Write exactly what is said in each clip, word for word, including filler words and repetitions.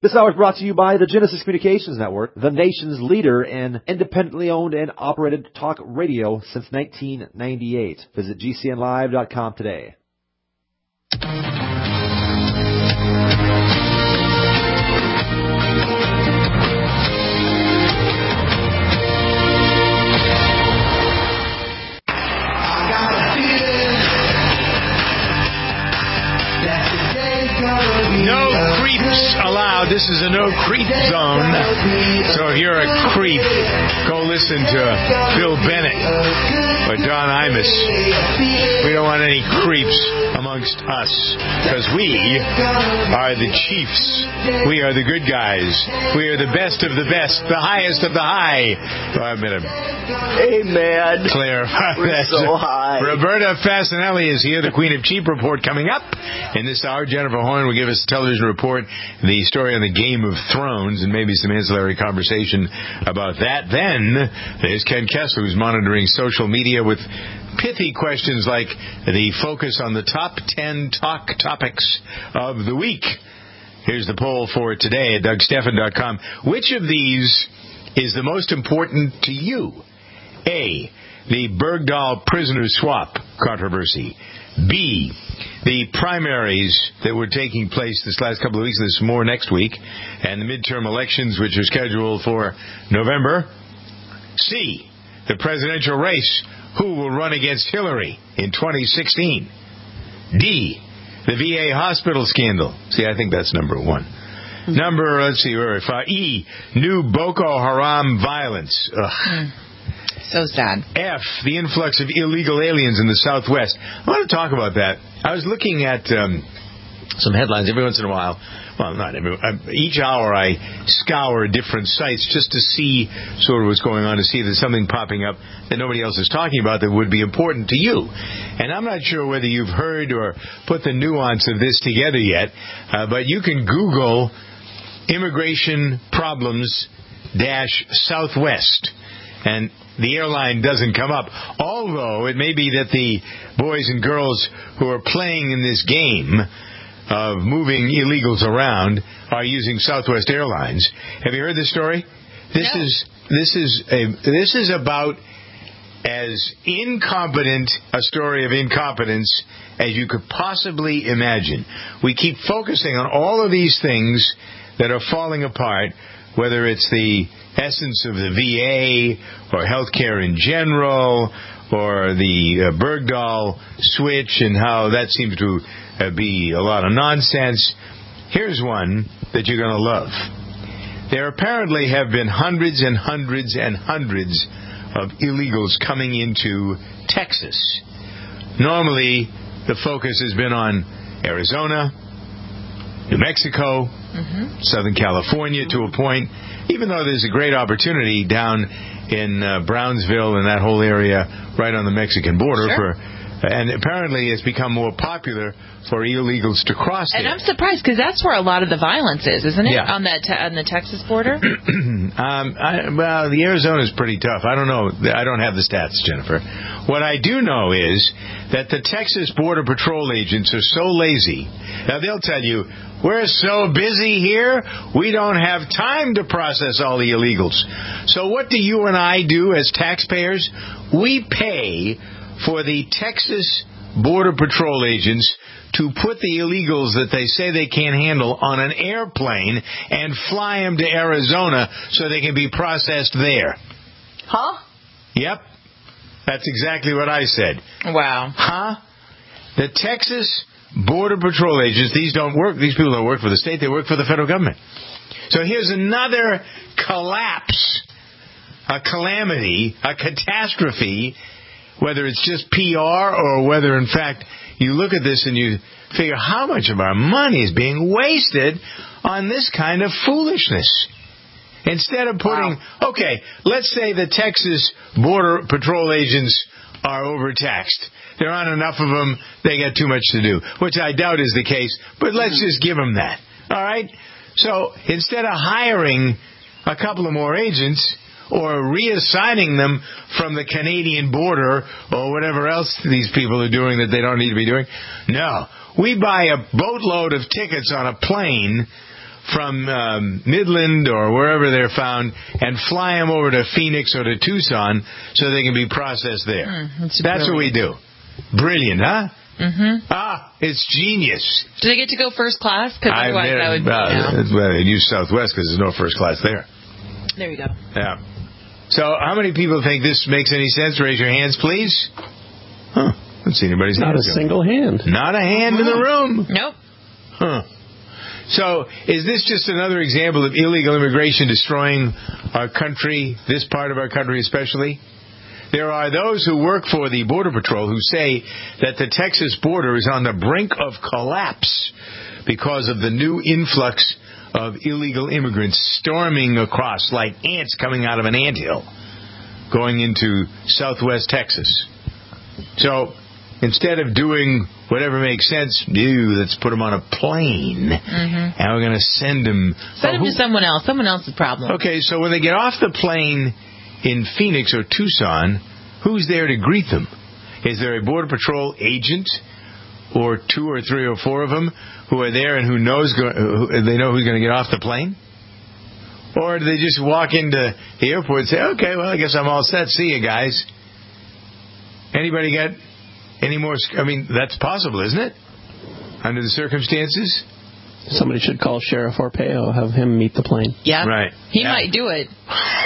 This hour is brought to you by the Genesis Communications Network, the nation's leader in independently owned and operated talk radio since nineteen ninety-eight. Visit G C N live dot com today. No creeps allowed. This is a no creep zone. So if you're a creep, go listen to Bill Bennett or Don Imus. We don't want any creeps amongst us because we are the chiefs. We are the good guys. We are the best of the best, the highest of the high. Oh, I met him. Amen. Claire. We're so high. Roberta Fasinelli is here, the Queen of Cheap report coming up. In this hour, Jennifer Horn will give us a television report, the story on the Game of Thrones, and maybe some ancillary conversation about that. Then, there's Ken Kessler, who's monitoring social media with pithy questions like the focus on the top ten talk topics of the week. Here's the poll for today at Doug Stephan dot com. Which of these is the most important to you? A, the Bergdahl prisoner swap controversy. B, the primaries that were taking place this last couple of weeks, there's more next week, and the midterm elections, which are scheduled for November. C, the presidential race, who will run against Hillary in twenty sixteen. D, the V A hospital scandal. See, I think that's number one. Mm-hmm. Number, let's see, where five. E, new Boko Haram violence. Ugh. Mm. So sad. F, the influx of illegal aliens in the Southwest. I want to talk about that. I was looking at um, some headlines every once in a while. Well, not every. Uh, each hour I scour different sites just to see sort of what's going on, to see if there's something popping up that nobody else is talking about that would be important to you. And I'm not sure whether you've heard or put the nuance of this together yet, uh, but you can Google immigration problems dash Southwest. And the airline doesn't come up, although it may be that the boys and girls who are playing in this game of moving illegals around are using Southwest Airlines. Have you heard this story? This no. is this is a this is about as incompetent a story of incompetence as you could possibly imagine. We keep focusing on all of these things that are falling apart, whether it's the essence of the V A or healthcare in general, or the uh, Bergdahl switch and how that seems to uh, be a lot of nonsense. Here's one that you're going to love. There apparently have been hundreds and hundreds and hundreds of illegals coming into Texas. Normally, the focus has been on Arizona, New Mexico, mm-hmm. Southern California to a point, even though there's a great opportunity down in uh, Brownsville and that whole area right on the Mexican border. Sure. for, and apparently it's become more popular for illegals to cross and there. I'm surprised because that's where a lot of the violence is, isn't it? Yeah. On that te- on the Texas border? um, I, well, the Arizona is pretty tough. I don't know. I don't have the stats, Jennifer. What I do know is that the Texas Border Patrol agents are so lazy. Now, they'll tell you, we're so busy here, we don't have time to process all the illegals. So what do you and I do as taxpayers? We pay for the Texas Border Patrol agents to put the illegals that they say they can't handle on an airplane and fly them to Arizona so they can be processed there. Huh? Yep. That's exactly what I said. Wow. Huh? The Texas Border Patrol agents, these don't work, these people don't work for the state, they work for the federal government. So here's another collapse, a calamity, a catastrophe, whether it's just P R or whether, in fact, you look at this and you figure how much of our money is being wasted on this kind of foolishness. Instead of putting, wow. okay, let's say the Texas Border Patrol agents are overtaxed. There aren't enough of them. They got too much to do, which I doubt is the case, but let's just give them that. All right? So instead of hiring a couple of more agents or reassigning them from the Canadian border or whatever else these people are doing that they don't need to be doing, no. We buy a boatload of tickets on a plane from um, Midland or wherever they're found and fly them over to Phoenix or to Tucson so they can be processed there. Mm, that's that's what we do. Brilliant, huh? Mm-hmm. Ah, it's genius. Do they get to go first class? Because otherwise that would be... Uh, you know. well, they use Southwest because there's no first class there. There you go. Yeah. So how many people think this makes any sense? Raise your hands, please. Huh. I don't see anybody's Not hands a going. single hand. Not a hand in the room. Nope. Huh. So is this just another example of illegal immigration destroying our country, this part of our country especially? There are those who work for the Border Patrol who say that the Texas border is on the brink of collapse because of the new influx of illegal immigrants storming across like ants coming out of an anthill going into southwest Texas. So instead of doing whatever makes sense, ew, let's put them on a plane, mm-hmm. and we're going to send them... Send them who, to someone else. Someone else's problem. Okay, so when they get off the plane in Phoenix or Tucson, who's there to greet them? Is there a Border Patrol agent or two or three or four of them who are there and who knows go, who, they know who's going to get off the plane? Or do they just walk into the airport and say, okay, well, I guess I'm all set. See you guys. Anybody got any more? I mean, that's possible, isn't it? Under the circumstances? Somebody should call Sheriff Orpeo, have him meet the plane. Yeah. Right. He yeah. might do it.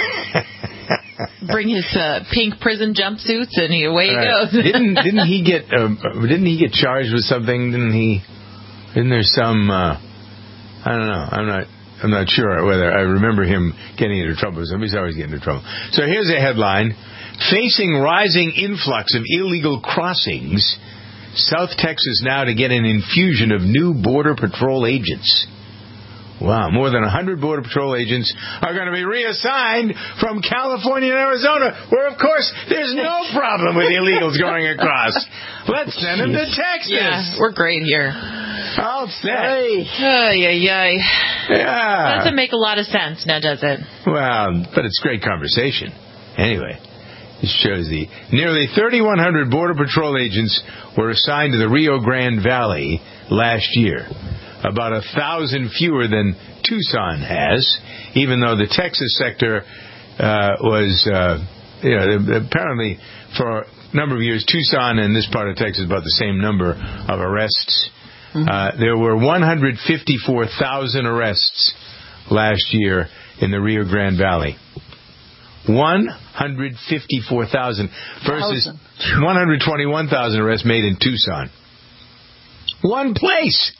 Bring his uh, pink prison jumpsuits and he, away he right. goes. didn't didn't he get uh, didn't he get charged with something? Didn't he? Isn't there some? Uh, I don't know. I'm not. I'm not sure whether I remember him getting into trouble. Somebody's always getting into trouble. So here's a headline: facing rising influx of illegal crossings, South Texas now to get an infusion of new Border Patrol agents. Wow, more than one hundred Border Patrol agents are going to be reassigned from California and Arizona, where, of course, there's no problem with illegals going across. Let's send them to Texas. Yeah, we're great here. All set. Ay, ay, ay. Yeah. Doesn't make a lot of sense now, does it? Well, but it's great conversation. Anyway, this shows the nearly thirty-one hundred Border Patrol agents were assigned to the Rio Grande Valley last year. About a thousand fewer than Tucson has, even though the Texas sector uh, was, uh, you know, apparently for a number of years, Tucson and this part of Texas about the same number of arrests. Mm-hmm. Uh, there were one hundred fifty-four thousand arrests last year in the Rio Grande Valley. one hundred fifty-four thousand versus one hundred twenty-one thousand arrests made in Tucson. One place.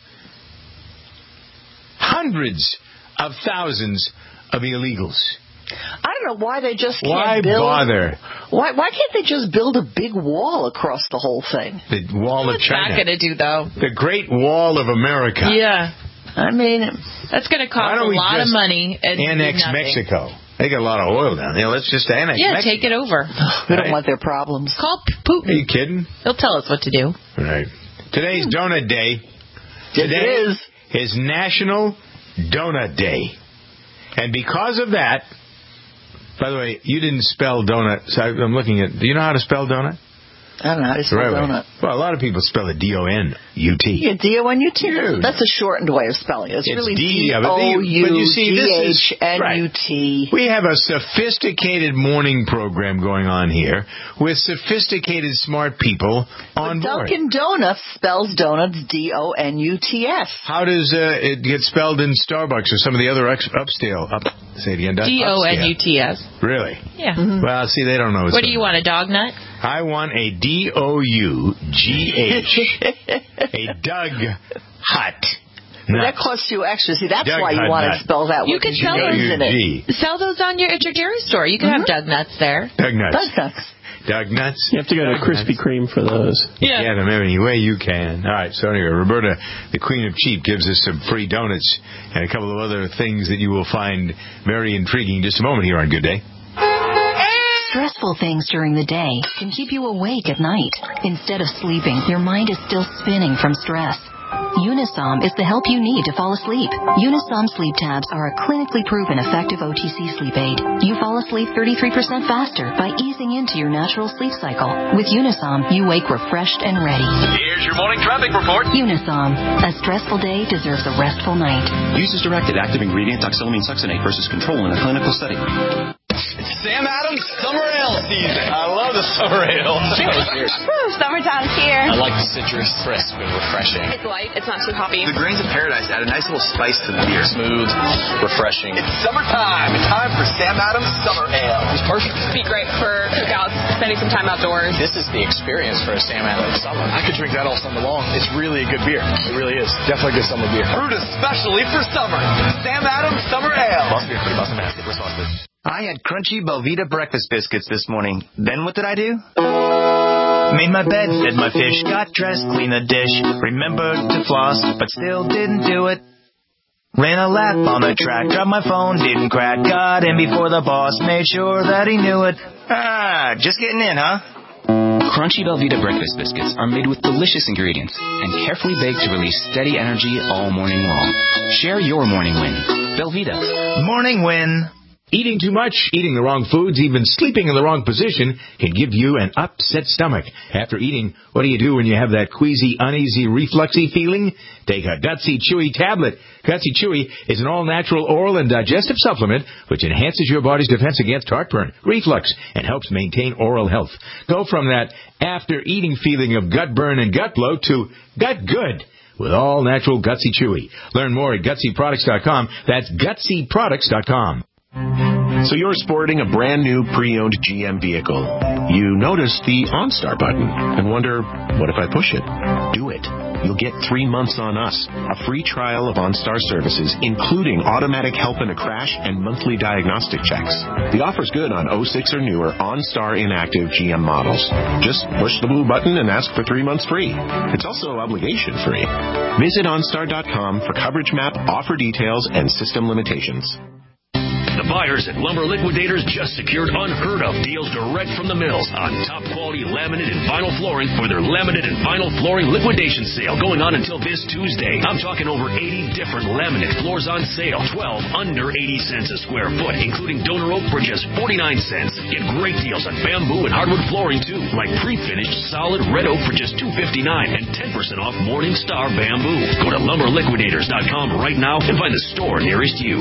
Hundreds of thousands of illegals. I don't know why they just can't why build... Why bother? Why, why can't they just build a big wall across the whole thing? The Wall What's of China. What's that going to do, though? The Great Wall of America. Yeah. I mean... That's going to cost a lot of money. And annex Mexico. They got a lot of oil down there. Let's just annex yeah, Mexico. take it over. We Right. don't want their problems. Call Putin. Are you kidding? He'll tell us what to do. Right. Today's Donut Day. Today It is. is National Donut Day. And because of that, by the way, you didn't spell donut. So I'm looking at, do you know how to spell donut? I don't know how to spell Really? donut. Well, a lot of people spell it D O N U T. Yeah, D O N U T. Dude. That's a shortened way of spelling it. It's, It's really D, D yeah, but O they- but you U see, this G is- H N U T. We have a sophisticated morning program going on here with sophisticated smart people on board. Dunkin' Donuts spells donuts D O N U T S. How does uh, it get spelled in Starbucks or some of the other ex- upscale? Up, say it again. Doug. D O N U T S. Upscale. Really? Yeah. Mm-hmm. Well, see, they don't know. What do you want, a dog nut? I want a D O U G H. A Doug Hut. That costs you extra. See, that's Doug why you Hut want nut. to spell that You with could G's sell those in it. G. Sell those on your at your dairy store. You can Mm-hmm. have Doug nuts there. Doug Nuts. Doug nuts. Doug Nuts. You have to go to Doug Krispy Nuts. Kreme for those. Yeah. Get them any way you can. All right, so anyway, Roberta, the Queen of Cheap, gives us some free donuts and a couple of other things that you will find very intriguing just a moment here on Good Day. Stressful things during the day can keep you awake at night. Instead of sleeping, your mind is still spinning from stress. Unisom is the help you need to fall asleep. Unisom sleep tabs are a clinically proven effective O T C sleep aid. You fall asleep thirty-three percent faster by easing into your natural sleep cycle. With Unisom, you wake refreshed and ready. Here's your morning traffic report. Unisom. A stressful day deserves a restful night. Use as directed. Active ingredient oxylamine succinate versus control in a clinical study. It's Sam Adams Summer Ale season. I love the Summer Ale. Woo, summertime's here. I like the citrus, crisp and refreshing. It's light. It's not too hoppy. The grains of paradise add a nice little spice to the beer. Smooth, refreshing. It's summertime. It's time for Sam Adams Summer Ale. It's perfect. It'd be great for cookouts, spending some time outdoors. This is the experience for a Sam Adams summer. I could drink that all summer long. It's really a good beer. It really is. Definitely a good summer beer. Brewed especially for summer. Sam Adams Summer Ale. Must be pretty Boston Massive. Responsible. I had crunchy Belvita breakfast biscuits this morning. Then what did I do? Made my bed, fed my fish, got dressed, cleaned the dish, remembered to floss, but still didn't do it. Ran a lap on the track, dropped my phone, didn't crack, got in before the boss, made sure that he knew it. Ah, just getting in, huh? Crunchy Belvita breakfast biscuits are made with delicious ingredients and carefully baked to release steady energy all morning long. Share your morning win. Belvita. Morning win. Eating too much, eating the wrong foods, even sleeping in the wrong position can give you an upset stomach. After eating, what do you do when you have that queasy, uneasy, refluxy feeling? Take a Gutsy Chewy tablet. Gutsy Chewy is an all-natural oral and digestive supplement which enhances your body's defense against heartburn, reflux, and helps maintain oral health. Go from that after-eating feeling of gut burn and gut bloat to gut good with all-natural Gutsy Chewy. Learn more at Gutsy Products dot com. That's Gutsy Products dot com. So you're sporting a brand new pre-owned G M vehicle. You notice the OnStar button and wonder, what if I push it? Do it. You'll get three months on us, a free trial of OnStar services, including automatic help in a crash and monthly diagnostic checks. The offer's good on oh six or newer OnStar inactive G M models. Just push the blue button and ask for three months free. It's also obligation free. Visit OnStar dot com for coverage map, offer details, and system limitations. The buyers at Lumber Liquidators just secured unheard-of deals direct from the mills on top-quality laminate and vinyl flooring for their laminate and vinyl flooring liquidation sale going on until this Tuesday. I'm talking over eighty different laminate floors on sale, twelve under eighty cents a square foot, including donor oak for just forty-nine cents. Get great deals on bamboo and hardwood flooring, too, like pre-finished solid red oak for just two fifty-nine and ten percent off Morning Star bamboo. Go to lumber liquidators dot com right now and find the store nearest you.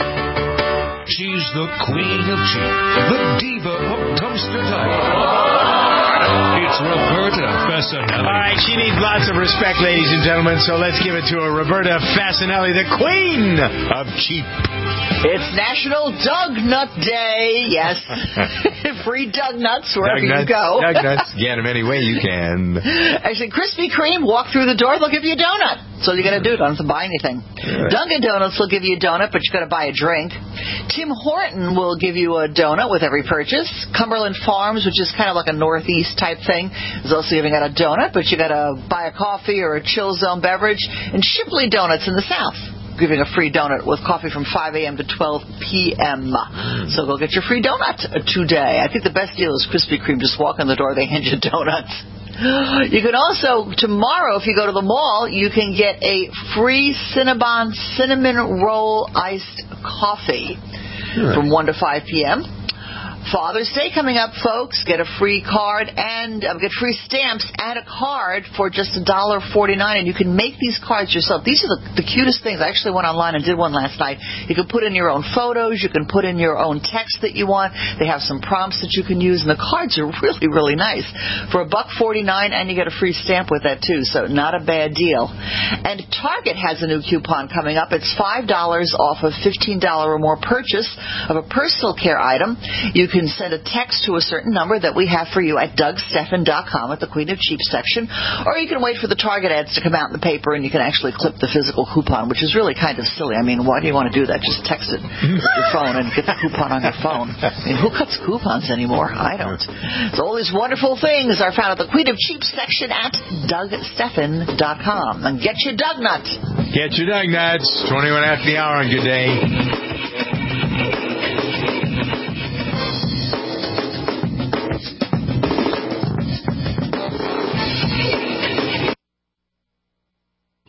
She's the queen of cheap, the diva of dumpster diving. It's Roberta Fasanelli. All right, she needs lots of respect, ladies and gentlemen, so let's give it to her. Roberta Fasanelli, the queen of cheap. It's National Dug Nut Day. Yes. Free Dug Nuts wherever Dug nuts, you go. Dug Nuts. Get them any way you can. Actually, Krispy Kreme, walk through the door, they'll give you a donut. So you got to do it. Don't have to buy anything. Right. Dunkin' Donuts will give you a donut, but you got to buy a drink. Tim Horton will give you a donut with every purchase. Cumberland Farms, which is kind of like a Northeast type thing, is also giving out a donut, but you got to buy a coffee or a Chill Zone beverage. And Shipley Donuts in the South, giving a free donut with coffee from five a.m. to twelve p.m. So go get your free donut today. I think the best deal is Krispy Kreme. Just walk in the door, they hand you donuts. You can also, tomorrow, if you go to the mall, you can get a free Cinnabon cinnamon roll iced coffee right. from one to five p.m. Father's Day coming up, folks. Get a free card and uh, get free stamps and a card for just one dollar forty-nine, and you can make these cards yourself. These are the, the cutest things. I actually went online and did one last night. You can put in your own photos. You can put in your own text that you want. They have some prompts that you can use, and the cards are really, really nice. For a buck forty-nine, and you get a free stamp with that, too, so not a bad deal. And Target has a new coupon coming up. It's five dollars off of fifteen dollars or more purchase of a personal care item. You can send a text to a certain number that we have for you at Doug Stephan dot com at the Queen of Cheap section, or you can wait for the Target ads to come out in the paper and you can actually clip the physical coupon, which is really kind of silly. I mean, why do you want to do that? Just text it with your phone and get the coupon on your phone. I mean, who cuts coupons anymore? I don't. So all these wonderful things are found at the Queen of Cheap section at Doug Stephan dot com. And get your Doug Nuts. Get your Doug Nuts. twenty-one after the hour on Good Day.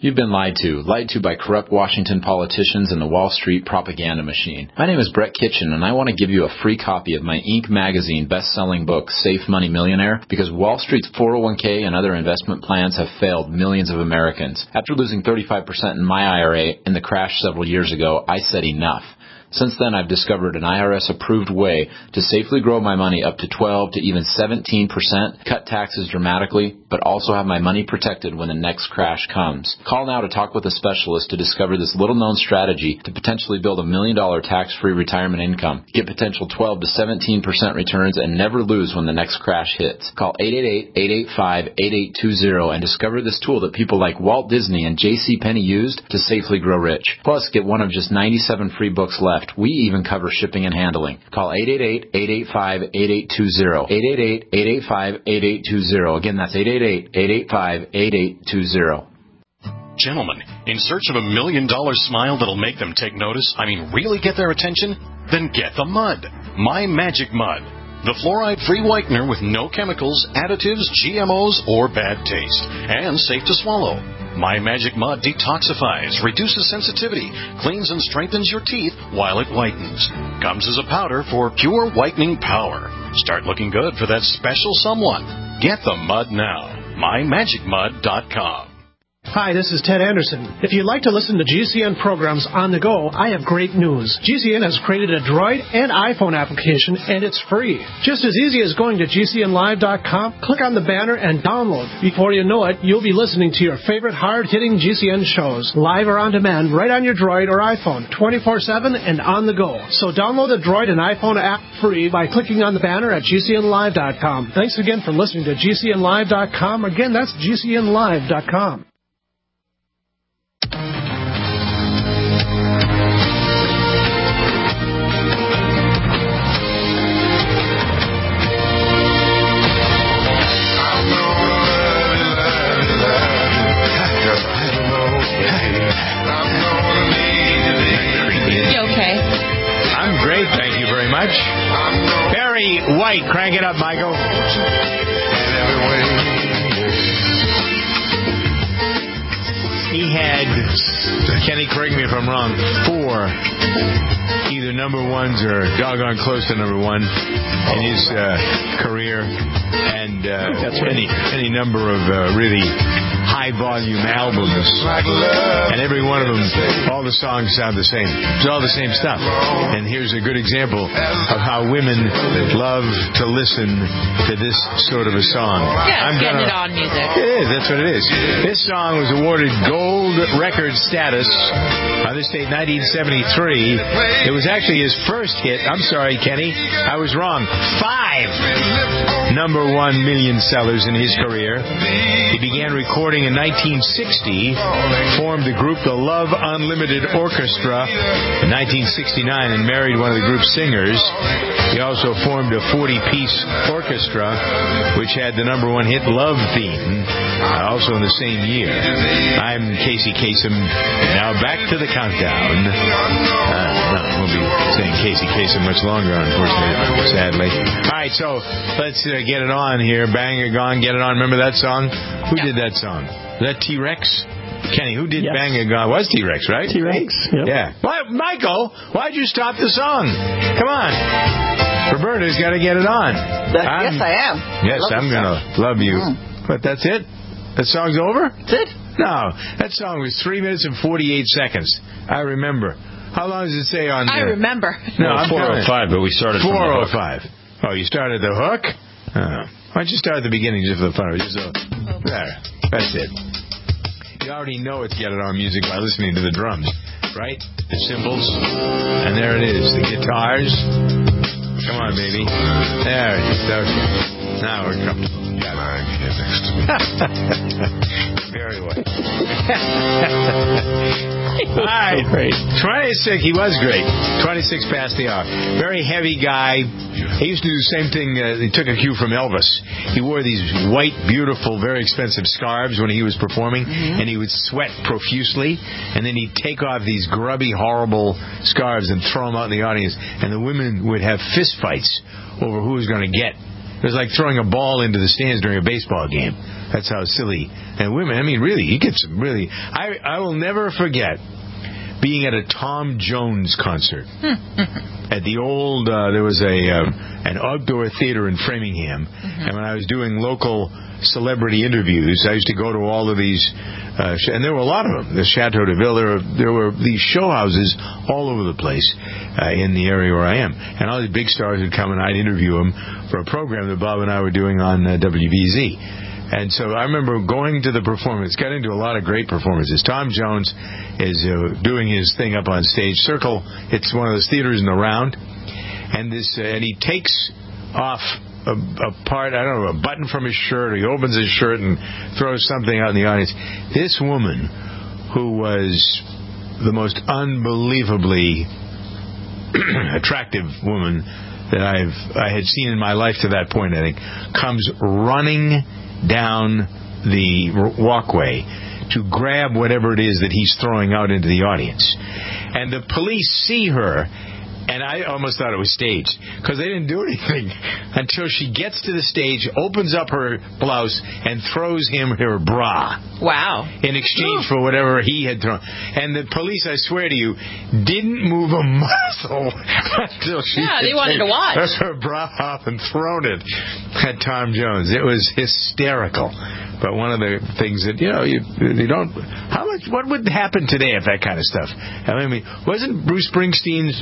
You've been lied to. Lied to by corrupt Washington politicians and the Wall Street propaganda machine. My name is Brett Kitchen, and I want to give you a free copy of my Inc magazine best-selling book, Safe Money Millionaire, because Wall Street's four oh one k and other investment plans have failed millions of Americans. After losing thirty-five percent in my I R A in the crash several years ago, I said enough. Since then, I've discovered an I R S-approved way to safely grow my money up to twelve to even seventeen percent, cut taxes dramatically, but also have my money protected when the next crash comes. Call now to talk with a specialist to discover this little-known strategy to potentially build a million-dollar tax-free retirement income. Get potential twelve to seventeen percent returns and never lose when the next crash hits. Call eight eight eight, eight eight five, eight eight two zero and discover this tool that people like Walt Disney and J C Penney used to safely grow rich. Plus, get one of just ninety-seven free books left. We even cover shipping and handling. Call eight eight eight, eight eight five, eight eight two zero. eight eight eight, eight eight five, eight eight two zero. Again, that's eight eight eight, eight eight five, eight eight two zero. Gentlemen, in search of a million-dollar smile that'll make them take notice, I mean really get their attention? Then get the mud. My Magic Mud. The fluoride-free whitener with no chemicals, additives, G M Os, or bad taste. And safe to swallow. My Magic Mud detoxifies, reduces sensitivity, cleans and strengthens your teeth while it whitens. Comes as a powder for pure whitening power. Start looking good for that special someone. Get the mud now. my magic mud dot com. Hi, this is Ted Anderson. If you'd like to listen to G C N programs on the go, I have great news. G C N has created a Droid and iPhone application, and it's free. Just as easy as going to G C N live dot com, click on the banner, and download. Before you know it, you'll be listening to your favorite hard-hitting G C N shows, live or on demand, right on your Droid or iPhone, twenty-four seven and on the go. So download the Droid and iPhone app free by clicking on the banner at G C N live dot com. Thanks again for listening to G C N live dot com. Again, that's G C N live dot com. Thank you very much. Barry White, crank it up, Michael. He had, Kenny, correct me if I'm wrong, four either number ones or doggone close to number one in his uh, career, and uh, That's right. any any number of uh, really high-volume albums, and every one of them, all the songs sound the same. It's all the same stuff. And here's a good example of how women love to listen to this sort of a song. Yeah, I'm getting gonna, it on music. It is, that's what it is. This song was awarded gold record status on this date, nineteen seventy-three. It was actually his first hit. I'm sorry, Kenny, I was wrong. Five number one million sellers in his career. He began recording in nineteen sixty, formed the group The Love Unlimited Orchestra in nineteen sixty-nine, and married one of the group's singers. He also formed a forty-piece orchestra, which had the number one hit Love Theme, uh, also in the same year. I'm Casey Kasem. Now back to the countdown. Uh, no, we'll be saying Casey Kasem much longer, unfortunately, sadly. All right, so let's uh, get it on here. Bang It Gone, Get It On. Remember that song? Who did that song? Was that T-Rex? Kenny, who did yes. Bang It Gone? It was T-Rex, right? T-Rex, yep. Yeah. Why, Michael, why'd you stop the song? Come on. Roberta's got to get it on. That, yes, I am. Yes, I I'm going to love you. Mm. But that's it? That song's over? That's it. No, that song was three minutes and forty-eight seconds. I remember. How long does it say on there? I remember. No, well, I'm four oh five, but we started from four oh five. Oh, you started the hook? Oh. Why don't you start at the beginning just for the fun of it? Just so, there. That's it. You already know it's Get It On music by listening to the drums, right? The cymbals. And there it is. The guitars. Come on, baby. There it is. Okay. Now we're comfortable. Got it. Here next to me. Very well. All right. So great. twenty-six. He was great. twenty-six past the hour. Very heavy guy. He used to do the same thing. Uh, he took a cue from Elvis. He wore these white, beautiful, very expensive scarves when he was performing, mm-hmm. and he would sweat profusely, and then he'd take off these grubby, horrible scarves and throw them out in the audience, and the women would have fist fights over who was going to get It was like throwing a ball into the stands during a baseball game. That's how silly. And women, I mean, really, you get some really... I, I will never forget being at a Tom Jones concert. At the old, uh, there was a um, an outdoor theater in Framingham. Mm-hmm. And when I was doing local celebrity interviews, I used to go to all of these... Uh, and there were a lot of them. The Chateau de Ville, there were, there were these show houses all over the place uh, in the area where I am. And all these big stars would come and I'd interview them for a program that Bob and I were doing on uh, W B Z. And so I remember going to the performance, got into a lot of great performances. Tom Jones is uh, doing his thing up on stage. Circle, it's one of those theaters in the round. And, this, uh, and he takes off A, a part, I don't know, a button from his shirt, or he opens his shirt and throws something out in the audience. This woman, who was the most unbelievably attractive woman that I've I had seen in my life to that point, I think, comes running down the walkway to grab whatever it is that he's throwing out into the audience. And the police see her. And I almost thought it was staged, because they didn't do anything until she gets to the stage, opens up her blouse, and throws him her bra. Wow. In exchange for whatever he had thrown. And the police, I swear to you, didn't move a muscle until she Yeah, they wanted to watch. took her bra off and thrown it at Tom Jones. It was hysterical. But one of the things that, you know, you, you don't... How much? What would happen today if that kind of stuff? I mean, wasn't Bruce Springsteen's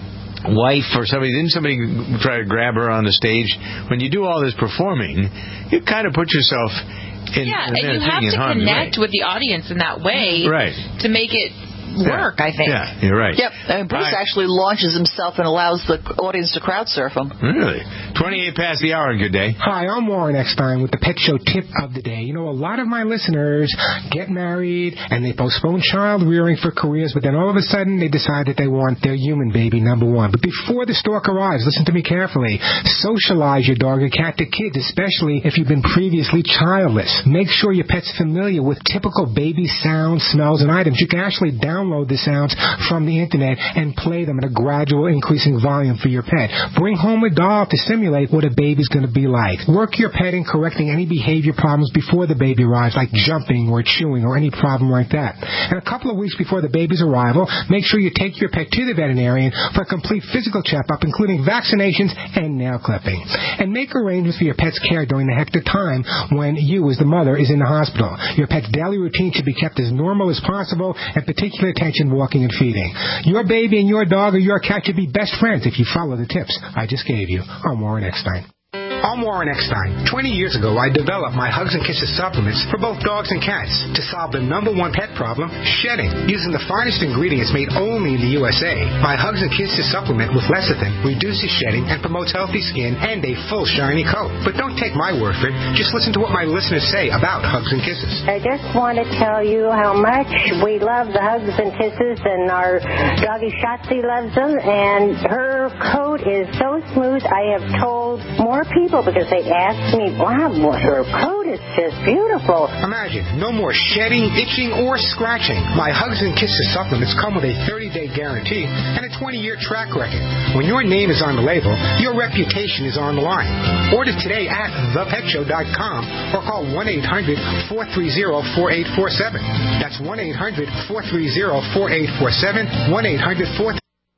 wife or somebody, didn't somebody try to grab her on the stage? When you do all this performing, you kind of put yourself in yeah, in and you have to connect way. with the audience in that way, right, to make it work, yeah. I think. Yeah, you're right. Yep, and Bruce I, actually launches himself and allows the audience to crowd surf him. Really? twenty-eight past the hour, and good day. Hi, I'm Warren Eckstein with the Pet Show Tip of the Day. You know, a lot of my listeners get married and they postpone child rearing for careers, but then all of a sudden they decide that they want their human baby, number one. But before the stork arrives, listen to me carefully. Socialize your dog or cat to kids, especially if you've been previously childless. Make sure your pet's familiar with typical baby sounds, smells, and items. You can actually download the sounds from the internet and play them at a gradual increasing volume for your pet. Bring home a doll to simulate what a baby's going to be like. Work your pet in correcting any behavior problems before the baby arrives, like jumping or chewing or any problem like that. And a couple of weeks before the baby's arrival, make sure you take your pet to the veterinarian for a complete physical checkup, including vaccinations and nail clipping. And make arrangements for your pet's care during the hectic time when you, as the mother, is in the hospital. Your pet's daily routine should be kept as normal as possible, and particular attention walking and feeding. Your baby and your dog or your cat should be best friends if you follow the tips I just gave you. I'm Warren Eckstein. I'm Warren Eckstein. twenty years ago, I developed my Hugs and Kisses supplements for both dogs and cats to solve the number one pet problem, shedding. Using the finest ingredients made only in the U S A, my Hugs and Kisses supplement with lecithin reduces shedding and promotes healthy skin and a full shiny coat. But don't take my word for it. Just listen to what my listeners say about Hugs and Kisses. I just want to tell you how much we love the Hugs and Kisses, and our doggy Shotzi loves them, and her coat is so smooth. I have told more people because they ask me, wow, her coat is just beautiful. Imagine, no more shedding, itching, or scratching. My Hugs and Kisses supplements come with a thirty-day guarantee and a twenty-year track record. When your name is on the label, your reputation is on the line. Order today at the pet show dot com or call one eight hundred four three zero four eight four seven. That's one eight hundred four three zero four eight four seven, one eight hundred four three zero four eight four seven.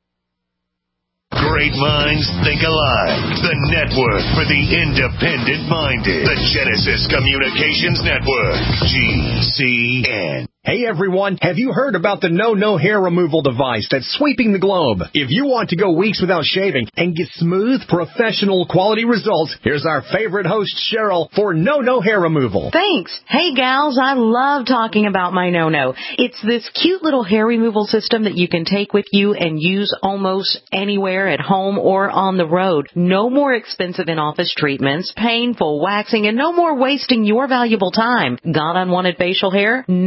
Great minds think alike. The network for the independent-minded. The Genesis Communications Network. G C N. Hey everyone, have you heard about the No No hair removal device that's sweeping the globe? If you want to go weeks without shaving and get smooth, professional quality results, here's our favorite host, Cheryl, for No No hair removal. Thanks. Hey gals, I love talking about my No No. It's this cute little hair removal system that you can take with you and use almost anywhere at home or on the road. No more expensive in-office treatments, painful waxing, and no more wasting your valuable time. Got unwanted facial hair? No No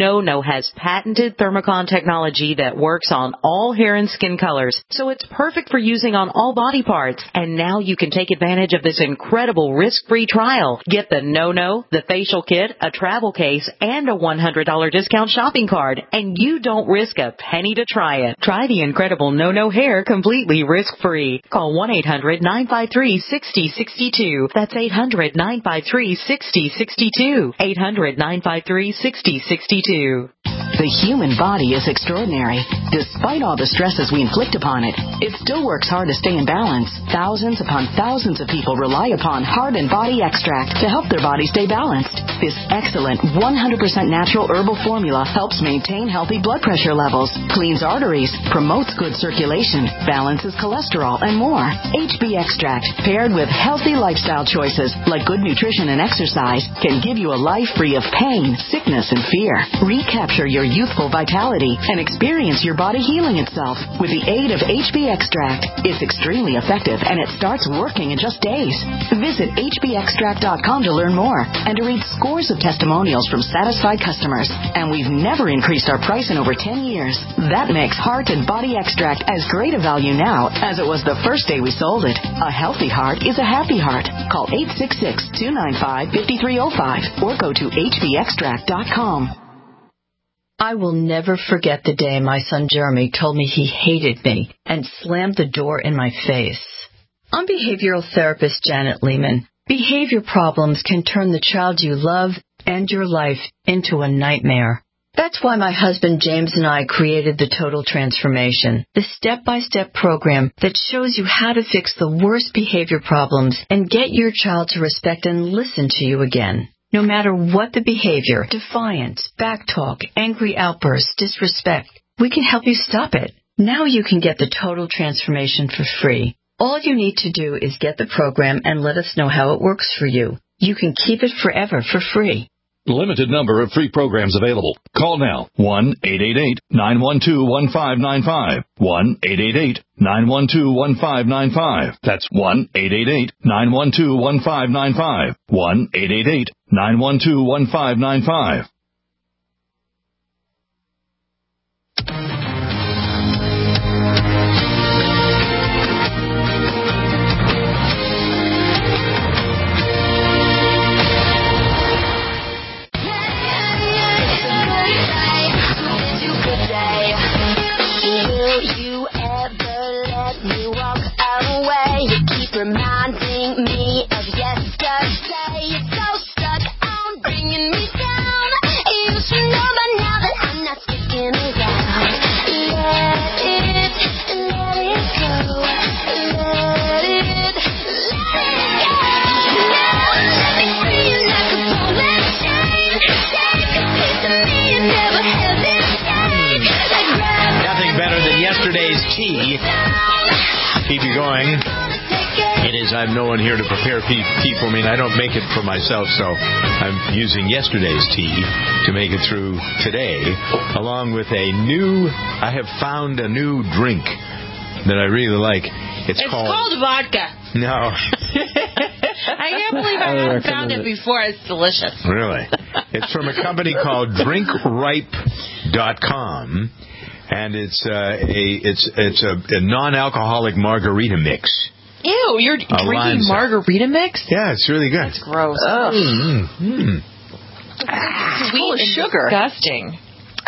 has patented Thermocon technology that works on all hair and skin colors, so it's perfect for using on all body parts. And now you can take advantage of this incredible risk-free trial. Get the no-no, the facial kit, a travel case, and a one hundred dollars discount shopping card, and you don't risk a penny to try it. Try the incredible no-no hair completely risk-free. Call one eight hundred nine five three six zero six two. That's eight hundred nine five three six zero six two. eight hundred nine five three six zero six two. The human body is extraordinary. Despite all the stresses we inflict upon it, it still works hard to stay in balance. Thousands upon thousands of people rely upon Heart and Body Extract to help their body stay balanced. This excellent one hundred percent natural herbal formula helps maintain healthy blood pressure levels, cleans arteries, promotes good circulation, balances cholesterol, and more. H B Extract, paired with healthy lifestyle choices like good nutrition and exercise, can give you a life free of pain, sickness, and fear. Recapture your youthful vitality and experience your body healing itself with the aid of H B Extract. It's extremely effective and it starts working in just days. Visit H B extract dot com to learn more and to read scores of testimonials from satisfied customers. And we've never increased our price in over ten years. That makes Heart and Body Extract as great a value now as it was the first day we sold it. A healthy heart is a happy heart. Call eight six six, two nine five, five three zero five or go to H B extract dot com. I will never forget the day my son Jeremy told me he hated me and slammed the door in my face. I'm behavioral therapist Janet Lehman. Behavior problems can turn the child you love and your life into a nightmare. That's why my husband James and I created the Total Transformation, the step-by-step program that shows you how to fix the worst behavior problems and get your child to respect and listen to you again. No matter what the behavior, defiance, backtalk, angry outbursts, disrespect, we can help you stop it. Now you can get the Total Transformation for free. All you need to do is get the program and let us know how it works for you. You can keep it forever for free. Limited number of free programs available. Call now. one eight eight eight, nine one two, one five nine five. one eight eight eight, nine one two, one five nine five. That's one eight eight eight, nine one two, one five nine five. one eight eight eight, nine one two, one five nine five. Reminding me of yesterday. You're so stuck on bringing me down. You should know by now that I'm not sticking around. Let it, let it go. Let it, let it go. Now let me free you like a ball and chain. Take a piece of me and never hesitate. Like gravity. Nothing better than yesterday's tea. Keep you going. It is, I have no one here to prepare tea for me, and I don't make it for myself, so I'm using yesterday's tea to make it through today, along with a new, I have found a new drink that I really like. It's, it's called... called vodka. No. I can't believe I, I haven't found it before. It's delicious. Really? It's from a company called drink ripe dot com, and it's, uh, a, it's, it's a, a non-alcoholic margarita mix. Ew, you're A drinking margarita mix? Yeah, it's really good. That's gross. Ugh. Mm, mm. It's full of sugar. Disgusting.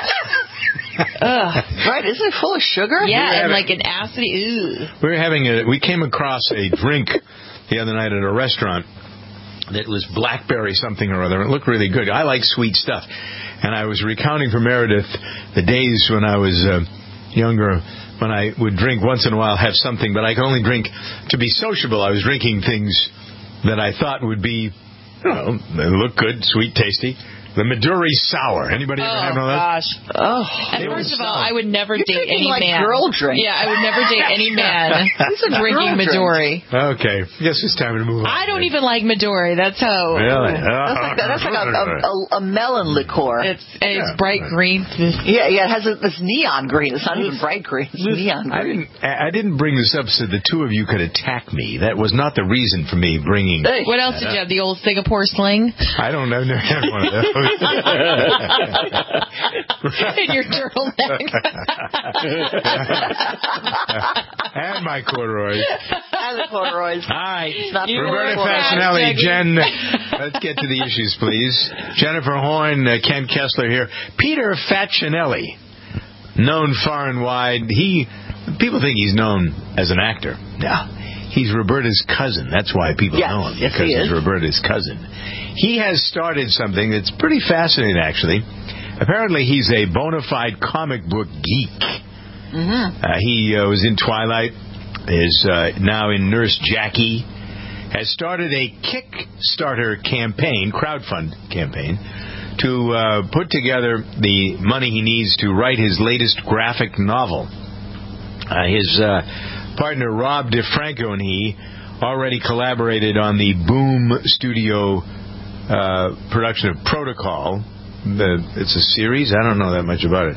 Ugh. Right, isn't it full of sugar? Yeah, and like an acidy. Ew. We were having a, we came across a drink the other night at a restaurant that was blackberry something or other. It looked really good. I like sweet stuff. And I was recounting for Meredith the days when I was uh, younger, when I would drink once in a while, have something, but I could only drink to be sociable. I was drinking things that I thought would be, you know, they look good, sweet, tasty. The Midori Sour. Anybody ever oh, have one of those? Gosh. Oh, and first of all, I would never You're date any like man. girl drink. Yeah, I would never date any man drinking Midori. Okay, guess it's time to move on. I don't even like Midori. That's how. Really? That's like, that's like a, a, a melon liqueur. It's and it's Yeah. bright green. Yeah, yeah, it has a, this neon green. It's not even bright green. It's neon green. I didn't. I didn't bring this up so the two of you could attack me. That was not the reason for me bringing. What else did you have? The old Singapore sling? I don't know. Never had one of those. In your turtleneck. And my corduroys. And the corduroys. Hi. Not Roberta Fascinelli, Jen. Let's get to the issues, please. Jennifer Horn, uh, Ken Kessler here. Peter Facinelli, known far and wide. He, people think he's known as an actor. No. He's Roberta's cousin. That's why people yes, know him, yes, because he he's is. Roberta's cousin. He has started something that's pretty fascinating, actually. Apparently, he's a bona fide comic book geek. Mm-hmm. Uh, he uh, was in Twilight, is uh, now in Nurse Jackie, has started a Kickstarter campaign, crowdfund campaign, to uh, put together the money he needs to write his latest graphic novel. Uh, his uh, partner Rob DeFranco and he already collaborated on the Boom Studio uh, production of Protocol. The, it's a series. I don't know that much about it.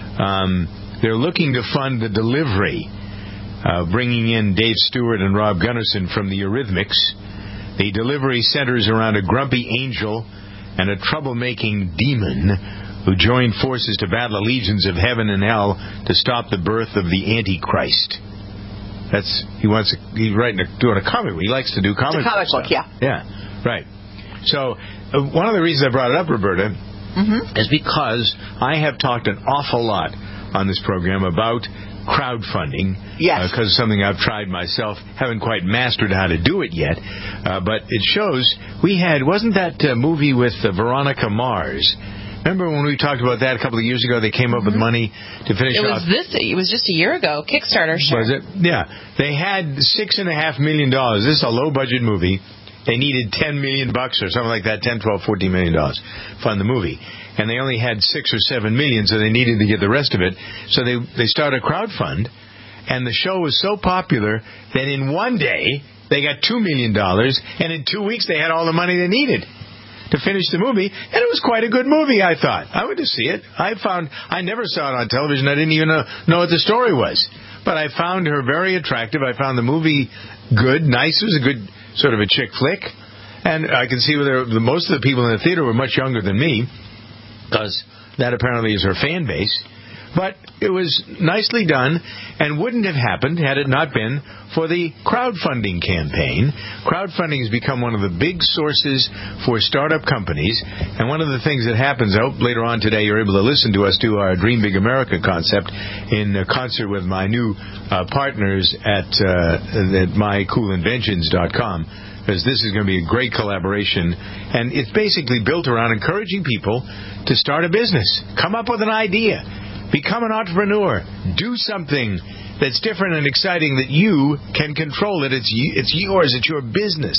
Um, they're looking to fund the delivery, uh, bringing in Dave Stewart and Rob Gunnarsson from the Eurythmics. The delivery centers around a grumpy angel and a troublemaking demon who join forces to battle the legions of heaven and hell to stop the birth of the Antichrist. That's he wants. To, he's writing, a, doing a comic. He likes to do comic. It's a comic book, stuff. yeah. Yeah, right. So uh, one of the reasons I brought it up, Roberta, mm-hmm. is because I have talked an awful lot on this program about crowdfunding. Yes. Because uh, something I've tried myself, haven't quite mastered how to do it yet. Uh, but it shows we had wasn't that uh, movie with uh, Veronica Mars? Remember when we talked about that a couple of years ago? They came up with money to finish It off. was this. It was just a year ago. Kickstarter. Sure. Was it? Yeah. They had six and a half million dollars. This is a low budget movie. They needed ten million bucks or something like that, ten, twelve, fourteen million dollars to fund the movie. And they only had six or seven million, so they needed to get the rest of it. So they they started a crowdfund, and the show was so popular that in one day they got two million dollars, and in two weeks they had all the money they needed to finish the movie, and it was quite a good movie, I thought. I went to see it. I found, I never saw it on television. I didn't even know, know what the story was. But I found her very attractive. I found the movie good, nice. It was a good sort of a chick flick. And I can see where the, most of the people in the theater were much younger than me, because that apparently is her fan base. But it was nicely done and wouldn't have happened had it not been for the crowdfunding campaign. Crowdfunding has become one of the big sources for startup companies. And one of the things that happens, I hope later on today you're able to listen to us do our Dream Big America concept in concert with my new uh, partners at, uh, at my cool inventions dot com. Because this is going to be a great collaboration. And it's basically built around encouraging people to start a business. Come up with an idea. Become an entrepreneur. Do something that's different and exciting that you can control it. It's it's yours. It's your business.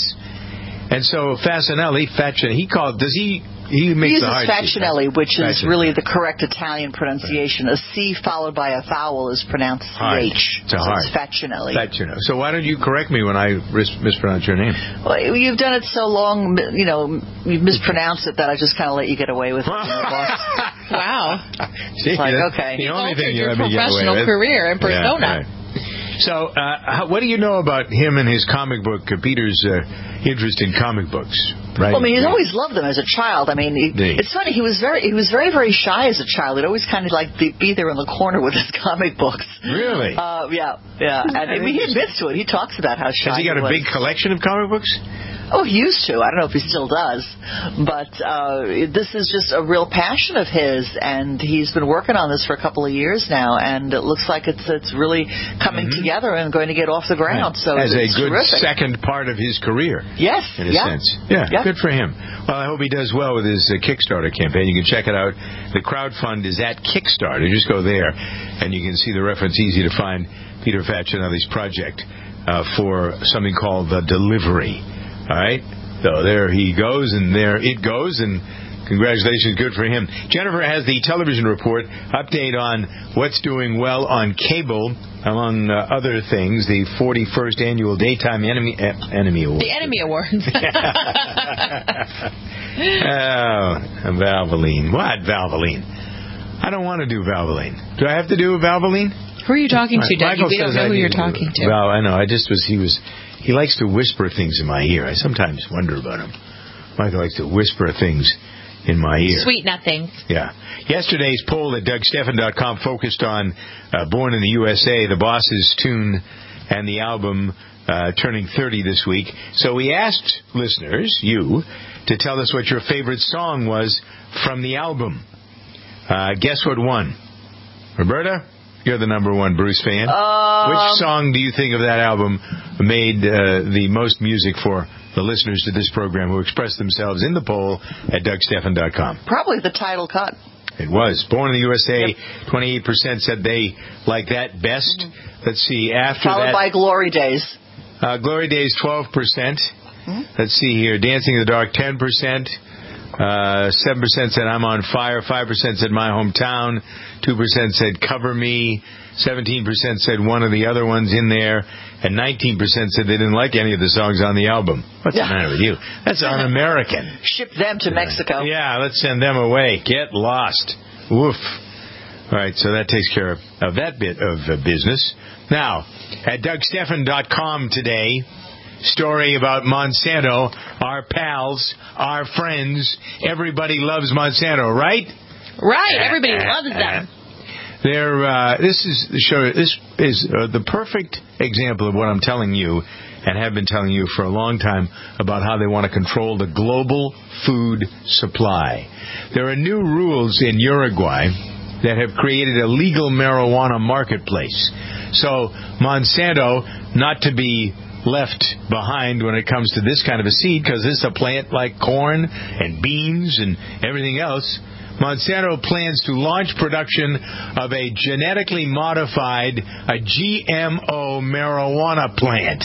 And so Facinelli, Facinelli, he called. Does he? He makes he uses the hard Facinelli, C, which is Facinelli. really the correct Italian pronunciation. A C followed by a vowel is pronounced hard. C H. It's a so hard. It's Facinelli. Facinelli. So why don't you correct me when I mis- mispronounce your name? Well, you've done it so long, you know, you've mispronounced it that I just kind of let you get away with it. Wow. See, It's like, that's okay. the You've only thing altered you your let me get away professional with. career and persona. Yeah, right. So, uh, how, what do you know about him and his comic book, uh, Peter's uh, interest in comic books? Right? Well, I mean, he's always loved them as a child. I mean, he, Indeed. it's funny. He was very, he was very, very shy as a child. He'd always kind of like be, be there in the corner with his comic books. Really? Uh, yeah, yeah. And I mean, he admits to it. He talks about how shy Has he got a was. big collection of comic books? Oh, he used to. I don't know if he still does. But uh, this is just a real passion of his, and he's been working on this for a couple of years now, and it looks like it's it's really coming Mm-hmm. together and going to get off the ground. So As a it's good terrific. second part of his career. Yes. In a yeah. sense. Yeah, Yeah. good for him. Well, I hope he does well with his uh, Kickstarter campaign. You can check it out. The crowdfund is at Kickstarter. Just go there, and you can see the reference, easy to find, Peter Facinelli's project uh, for something called The Delivery. All right? So there he goes, and there it goes, and congratulations, good for him. Jennifer has the television report, update on what's doing well on cable, among uh, other things, the forty-first Annual Daytime Enemy, uh, Enemy Awards. The Enemy Awards. Oh, Valvoline. What, Valvoline? I don't want to do Valvoline. Do I have to do Valvoline? Who are you talking to, Doug? Michael We don't says know I who need you're to do talking it. to. Well, I know. I just was. He was. He likes to whisper things in my ear. I sometimes wonder about him. Michael likes to whisper things in my ear. Sweet nothing. Yeah. Yesterday's poll at Doug Stephan dot com focused on uh, Born in the U S A, the Boss's tune, and the album uh, turning thirty this week. So we asked listeners, you, to tell us what your favorite song was from the album. Uh, guess what won? Roberta, you're the number one Bruce fan. Um, Which song do you think of that album made uh, the most music for the listeners to this program who expressed themselves in the poll at Doug Stephan dot com? Probably the title cut. It was. Born in the U S A, yep. twenty-eight percent said they like that best. Mm-hmm. Let's see, after Followed that... by Glory Days. Uh, Glory Days, twelve percent. Mm-hmm. Let's see here. Dancing in the Dark, ten percent. Uh, seven percent said I'm on Fire. five percent said My Hometown. two percent said Cover Me. seventeen percent said one of the other ones in there. And nineteen percent said they didn't like any of the songs on the album. What's yeah. the matter with you? That's un-American. Ship them to Mexico. Yeah, let's send them away. Get lost. Woof. All right, so that takes care of, of that bit of uh, business. Now, at Doug Stephan dot com today, story about Monsanto, our pals, our friends. Everybody loves Monsanto, right? Right. Everybody loves them. They're, uh, this is the show. This is uh, the perfect example of what I'm telling you, and have been telling you for a long time, about how they want to control the global food supply. There are new rules in Uruguay that have created a legal marijuana marketplace. So Monsanto, not to be left behind when it comes to this kind of a seed, because this is a plant like corn and beans and everything else. Monsanto plans to launch production of a genetically modified, a G M O marijuana plant.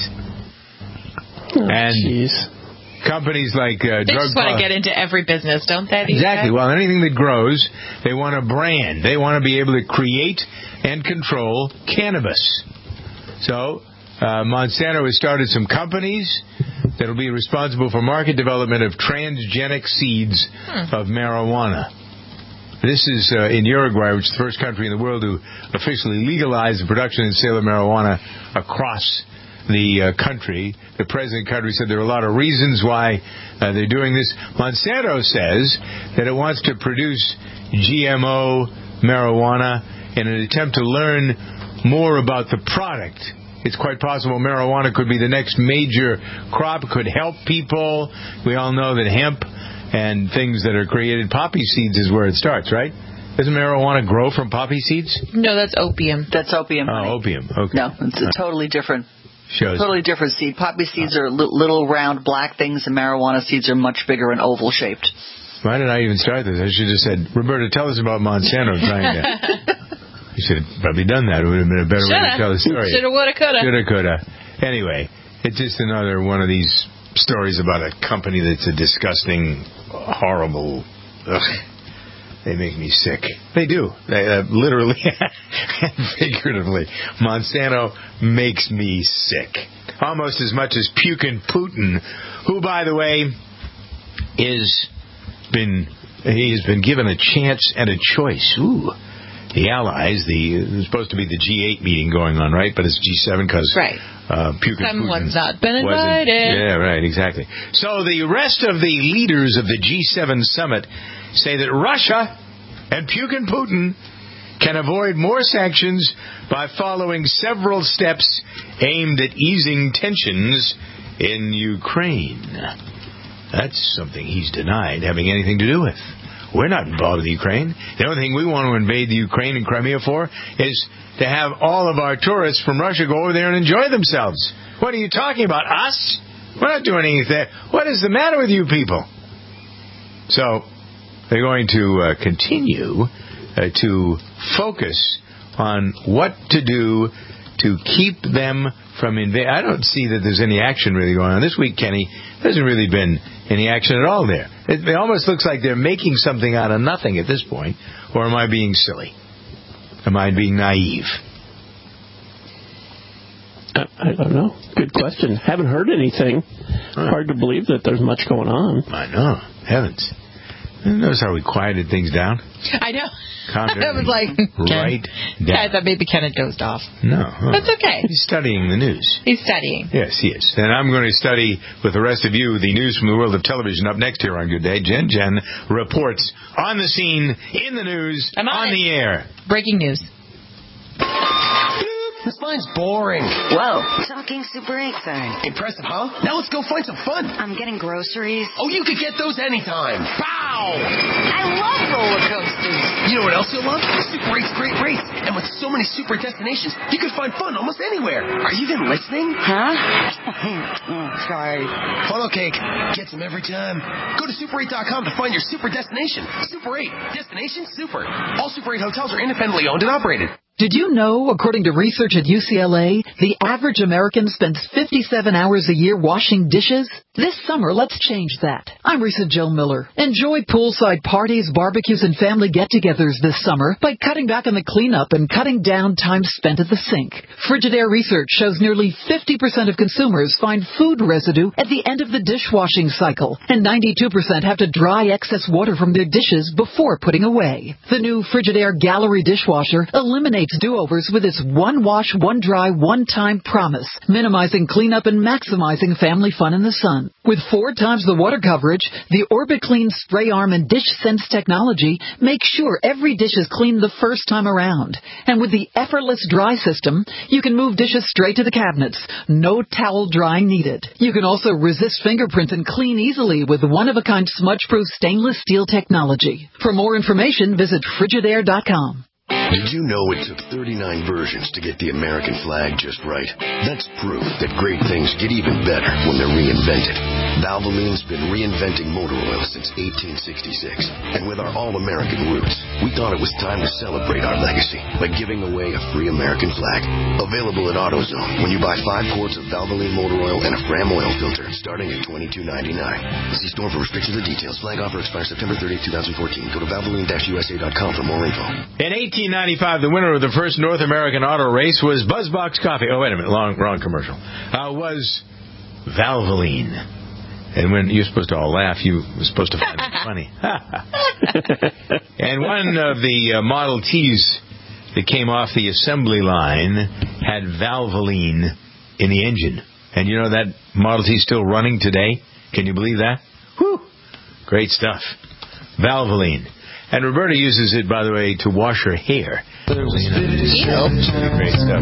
Oh, and geez. companies like uh, they drug just want to get into every business, don't they? Exactly. Guys? Well, anything that grows, they want a brand. They want to be able to create and control cannabis. So uh, Monsanto has started some companies that will be responsible for market development of transgenic seeds hmm. of marijuana. This is uh, in Uruguay, which is the first country in the world to officially legalize the production and sale of marijuana across the uh, country. The president of the country said there are a lot of reasons why uh, they're doing this. Monsanto says that it wants to produce G M O marijuana in an attempt to learn more about the product. It's quite possible marijuana could be the next major crop. It could help people. We all know that hemp and things that are created, poppy seeds is where it starts, right? Doesn't marijuana grow from poppy seeds? No, that's opium. That's opium. Oh, opium. Okay. No, it's a totally different, Shows. totally different seed. Poppy seeds are li- little round black things, and marijuana seeds are much bigger and oval shaped. Why did I even start this? I should have said, Roberta, tell us about Monsanto trying to... You should have probably done that. It would have been a better Shoulda. way to tell the story. Shoulda, woulda, coulda. Shoulda, coulda. Anyway, it's just another one of these stories about a company that's a disgusting, horrible... Ugh, they make me sick. They do. They, uh, literally and figuratively. Monsanto makes me sick. Almost as much as Pukin Putin, who, by the way, is been he has been given a chance and a choice. Ooh. The allies, the there's supposed to be the G eight meeting going on, right? But it's G seven because right. uh, Putin Someone's not been invited. Yeah, right, exactly. So the rest of the leaders of the G seven summit say that Russia and Putin Putin can avoid more sanctions by following several steps aimed at easing tensions in Ukraine. That's something he's denied having anything to do with. We're not involved in Ukraine. The only thing we want to invade the Ukraine and Crimea for is to have all of our tourists from Russia go over there and enjoy themselves. What are you talking about? Us? We're not doing anything. What is the matter with you people? So they're going to uh, continue uh, to focus on what to do to keep them from invading. I don't see that there's any action really going on. This week, Kenny, there hasn't really been any action at all there. It, it almost looks like they're making something out of nothing at this point. Or am I being silly? Am I being naive? I, I don't know. Good question. Haven't heard anything. Huh. Hard to believe that there's much going on. I know. Heavens. Notice how we quieted things down? I know. Calm down. I was like, right Ken. down. I thought maybe Ken had dozed off. No. Oh. That's okay. He's studying the news. He's studying. Yes, he is. And I'm going to study with the rest of you the news from the world of television up next here on Good Day. Jen Jen reports on the scene, in the news, I'm on, on the air. Breaking news. This line's boring. Whoa. Talking Super eight sign. Impressive, huh? Now let's go find some fun. I'm getting groceries. Oh, you could get those anytime. Pow! I love roller coasters. You know what else you'll love? Super eight's great rates. And with so many super destinations, you can find fun almost anywhere. Are you even listening? Huh? Sorry. Funnel cake. Gets them every time. Go to super eight dot com to find your super destination. Super eight. Destination super. All Super eight hotels are independently owned and operated. Did you know, according to research at U C L A, the average American spends fifty-seven hours a year washing dishes? This summer, let's change that. I'm Risa Jill Miller. Enjoy poolside parties, barbecues, and family get-togethers this summer by cutting back on the cleanup and cutting down time spent at the sink. Frigidaire research shows nearly fifty percent of consumers find food residue at the end of the dishwashing cycle, and ninety-two percent have to dry excess water from their dishes before putting away. The new Frigidaire Gallery dishwasher eliminates do-overs with its one-wash, one-dry, one-time promise, minimizing cleanup and maximizing family fun in the sun. With four times the water coverage, the OrbitClean spray arm and dish sense technology make sure every dish is cleaned the first time around. And with the effortless dry system, you can move dishes straight to the cabinets. No towel drying needed. You can also resist fingerprints and clean easily with one-of-a-kind smudge-proof stainless steel technology. For more information, visit Frigidaire dot com. Did you know it took thirty-nine versions to get the American flag just right? That's proof that great things get even better when they're reinvented. Valvoline's been reinventing motor oil since eighteen sixty-six. And with our all-American roots, we thought it was time to celebrate our legacy by giving away a free American flag. Available at AutoZone when you buy five quarts of Valvoline motor oil and a Fram oil filter starting at twenty-two ninety-nine. See store for restrictions and details. Flag offer expires September thirtieth, twenty fourteen. Go to Valvoline U S A dot com for more info. In eighteen ninety-five, the winner of the first North American auto race was Buzzbox Coffee. Oh, wait a minute. Long, wrong commercial. Uh, was Valvoline. And when you're supposed to all laugh, you were supposed to find it funny. And one of the uh, Model Ts that came off the assembly line had Valvoline in the engine. And you know that Model T is still running today? Can you believe that? Whew. Great stuff. Valvoline. And Roberta uses it, by the way, to wash her hair. You know, great stuff.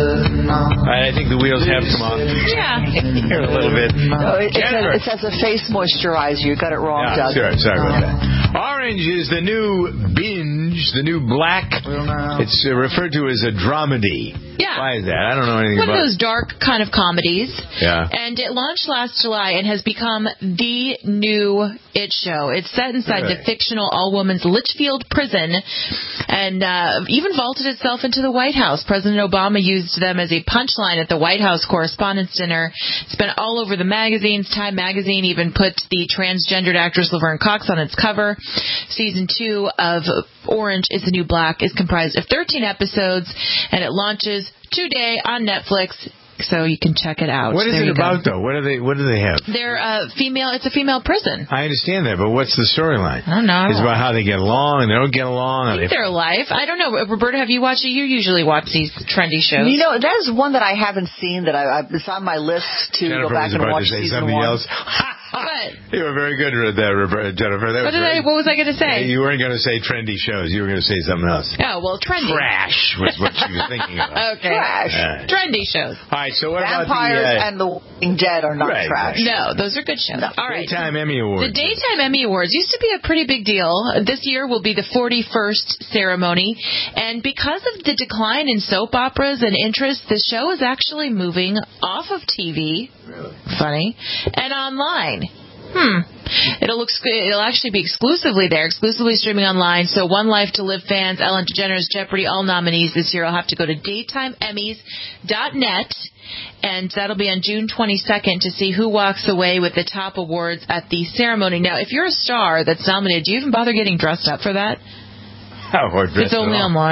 I think the wheels have come off. Yeah. Here a little bit. No, it, it, says, it says a face moisturizer. You got it wrong, yeah, Doug. Sorry, sorry about that. Orange is the new binge, the new black. It's uh, referred to as a dramedy. Yeah. Why is that? I don't know anything One about it. of those dark kind of comedies. Yeah. And it launched last July and has become the new It show. It's set inside Really? the fictional all-women's Litchfield prison and uh, even vaulted itself into the White House. President Obama used them as a punchline at the White House Correspondents' Dinner. It's been all over the magazines. Time magazine even put the transgendered actress Laverne Cox on its cover. Season two of Orange is the New Black is comprised of thirteen episodes, and it launches today on Netflix, so you can check it out. What is There it you go. about, though? What do they What do they have? They're uh, female. It's a female prison. I understand that, but what's the storyline? I don't know. It's about how they get along and they don't get along. I think their life. I don't know. Roberta, have you watched it? You usually watch these trendy shows. You know, that is one that I haven't seen that I, I it's on my list to Jennifer go back was and about watch to say season something one. else. What? You were very good at that, Roberta, Jennifer. That What, was did I, very, what was I going to say? you weren't going to say trendy shows. You were going to say something else. Oh, well, trendy. Trash was what she was thinking about. Okay. Trash. Uh, Trendy shows. all right, so what about Vampires the... Uh, and The Walking Dead are not right, trash. No, those are good shows. No. All right. Daytime Emmy Awards. The Daytime Emmy Awards used to be a pretty big deal. This year will be the forty-first ceremony. And because of the decline in soap operas and interest, the show is actually moving off of T V. Really? Funny. And online. Hmm. It'll look, it'll actually be exclusively there, exclusively streaming online. So One Life to Live fans, Ellen DeGeneres, Jeopardy, all nominees this year will have to go to daytime emmys dot net. And that'll be on June twenty-second to see who walks away with the top awards at the ceremony. Now, if you're a star that's nominated, do you even bother getting dressed up for that? Oh, or It's only online.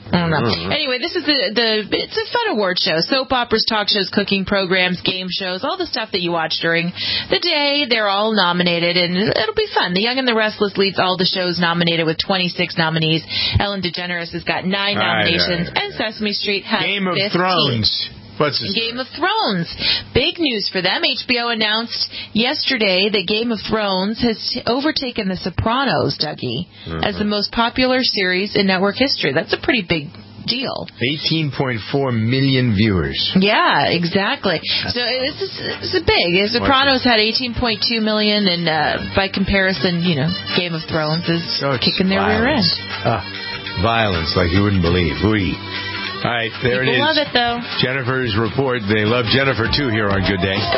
I don't know. Mm-hmm. Anyway, this is the, the, it's a fun award show. Soap operas, talk shows, cooking programs, game shows, all the stuff that you watch during the day. They're all nominated, and it'll be fun. The Young and the Restless leads all the shows nominated with twenty-six nominees. Ellen DeGeneres has got nine All right, nominations, all right. and Sesame Street has Game of fifteen. Thrones. What's this? Game of Thrones. Big news for them. H B O announced yesterday that Game of Thrones has t- overtaken The Sopranos, Dougie, Mm-hmm. as the most popular series in network history. That's a pretty big deal. eighteen point four million viewers. Yeah, exactly. So this is, this is big. The Sopranos had eighteen point two million, and uh, by comparison, you know, Game of Thrones is So it's kicking their rear end. violence. Ah, violence like you wouldn't believe. Oui. All right, there People it is. love it, though. Jennifer's report. They love Jennifer, too, here on Good Day.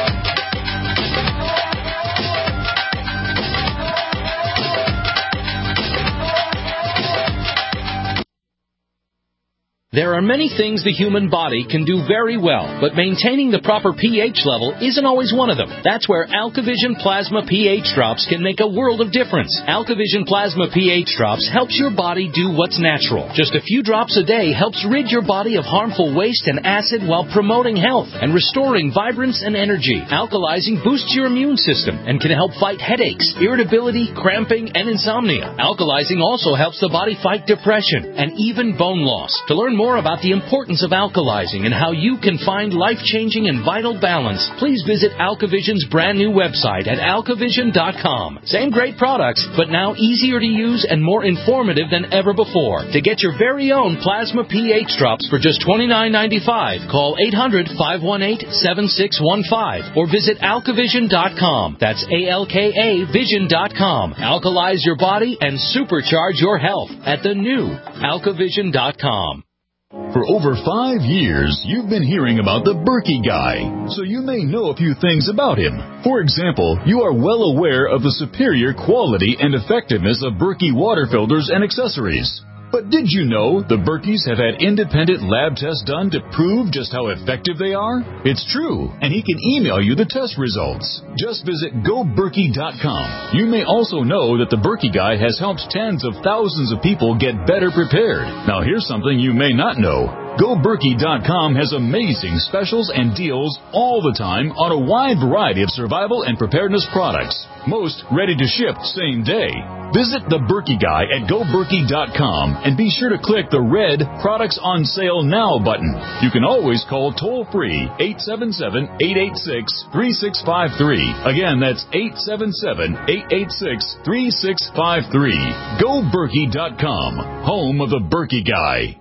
There are many things the human body can do very well, but maintaining the proper pH level isn't always one of them. That's where AlkaVision Plasma pH Drops can make a world of difference. AlkaVision Plasma pH Drops helps your body do what's natural. Just a few drops a day helps rid your body of harmful waste and acid while promoting health and restoring vibrance and energy. Alkalizing boosts your immune system and can help fight headaches, irritability, cramping, and insomnia. Alkalizing also helps the body fight depression and even bone loss. To learn more about the importance of alkalizing and how you can find life-changing and vital balance, please visit AlkaVision's brand new website at alkavision dot com. Same great products, but now easier to use and more informative than ever before. To get your very own Plasma pH Drops for just twenty-nine ninety-five, call eight hundred, five one eight, seven six one five or visit alkavision dot com. That's A L K A vision dot com. Alkalize your body and supercharge your health at the new alkavision dot com. For over five years, you've been hearing about the Berkey Guy, so you may know a few things about him. For example, you are well aware of the superior quality and effectiveness of Berkey water filters and accessories. But did you know the Berkeys have had independent lab tests done to prove just how effective they are? It's true, and he can email you the test results. Just visit go berkey dot com. You may also know that the Berkey Guy has helped tens of thousands of people get better prepared. Now here's something you may not know. go berkey dot com has amazing specials and deals all the time on a wide variety of survival and preparedness products. Most ready to ship same day. Visit the Berkey Guy at go berkey dot com and be sure to click the red Products on Sale Now button. You can always call toll-free eight seven seven, eight eight six, three six five three. Again, that's eight seven seven, eight eight six, three six five three. go berkey dot com, home of the Berkey Guy.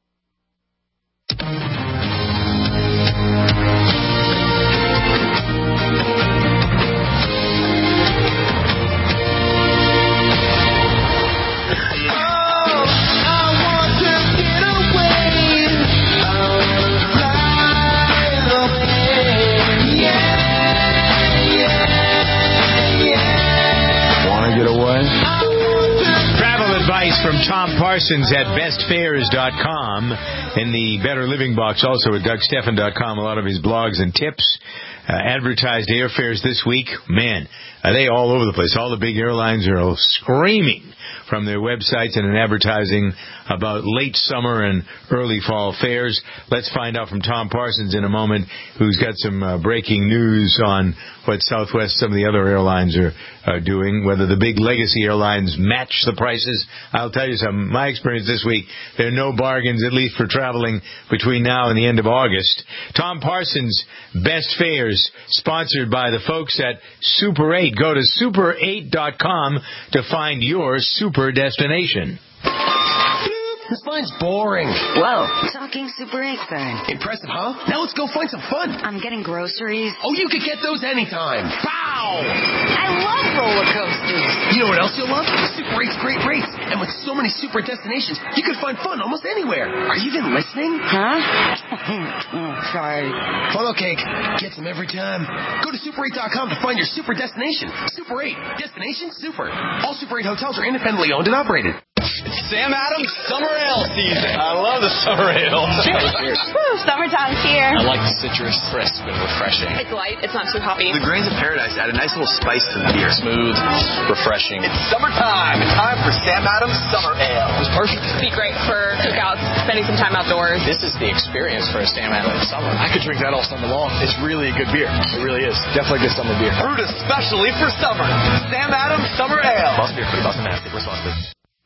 From Tom Parsons at best fares dot com and the Better Living Box, also at doug stephan dot com. A lot of his blogs and tips. Uh, advertised airfares this week. Man, are they all over the place. All the big airlines are all screaming from their websites and in advertising about late summer and early fall fares. Let's find out from Tom Parsons in a moment, who's got some uh, breaking news on what Southwest, some of the other airlines are uh, doing, whether the big legacy airlines match the prices. I'll tell you something. My experience this week, there are no bargains, at least for traveling between now and the end of August. Tom Parsons, Best Fares, sponsored by the folks at Super eight. Go to super eight dot com to find your super destination. This line's boring. Whoa. Talking Super eight thing. Impressive, huh? Now let's go find some fun. I'm getting groceries. Oh, you could get those anytime. Pow! I love roller coasters. You know what else you'll love? Super eight's great rates. And with so many super destinations, you can find fun almost anywhere. Are you even listening? Huh? Sorry. Funnel cake. Gets them every time. Go to super eight dot com to find your super destination. Super eight. Destination super. All Super eight hotels are independently owned and operated. Sam Adams Summer Ale season. I love the summer ale. Cheers. Woo, summertime's here. I like the citrus, crisp and refreshing. It's light. It's not too hoppy. The grains of paradise add a nice little spice to the beer. Smooth, refreshing. It's summertime. It's time for Sam Adams Summer Ale. It's perfect. It'd be great for cookouts, spending some time outdoors. This is the experience for a Sam Adams summer. I could drink that all summer long. It's really a good beer. It really is. Definitely good summer beer. Brewed especially for summer. Sam Adams Summer Ale. Must be a pretty Boston responsibly.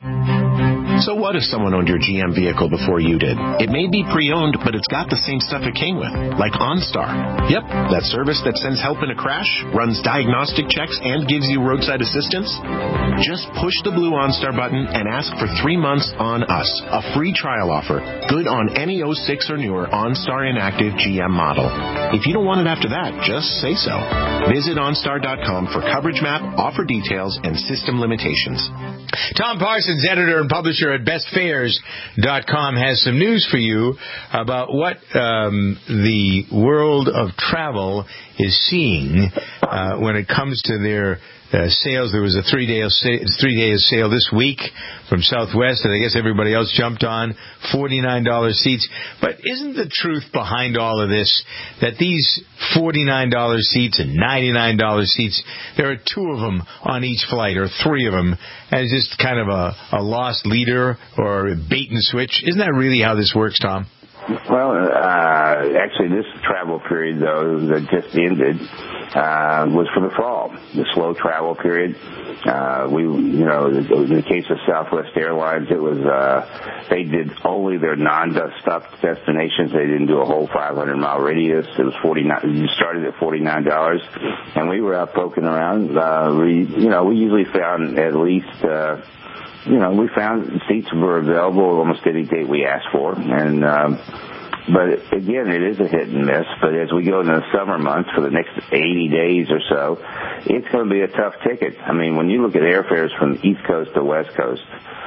So what if someone owned your G M vehicle before you did? It may be pre-owned, but it's got the same stuff it came with, like OnStar. Yep, that service that sends help in a crash, runs diagnostic checks, and gives you roadside assistance. Just push the blue OnStar button and ask for three months on us, a free trial offer, good on any oh six or newer OnStar inactive G M model. If you don't want it after that, just say so. Visit OnStar dot com for coverage map, offer details, and system limitations. Tom Parsons, editor and publisher at best fares dot com, has some news for you about what um, the world of travel is seeing uh, when it comes to their uh, sales. There was a three-day three day sale this week from Southwest, and I guess everybody else jumped on, forty-nine dollars seats. But isn't the truth behind all of this that these forty-nine dollars seats and ninety-nine dollars seats, there are two of them on each flight, or three of them, and it's just kind of a, a lost leader or a bait and switch? Isn't that really how this works, Tom? Well, uh, actually, this travel period, though, that just ended, uh, was for the fall, the slow travel period. Uh, we, you know, in the case of Southwest Airlines, it was, uh, they did only their non-stop destinations. They didn't do a whole five hundred mile radius. It was forty-nine, you started at forty-nine dollars, and we were out poking around. Uh, we, you know, we usually found at least, uh, You know, we found seats were available almost any date we asked for, and um, but again, it is a hit and miss. But as we go into the summer months for the next eighty days or so, it's going to be a tough ticket. I mean, when you look at airfares from East Coast to West Coast,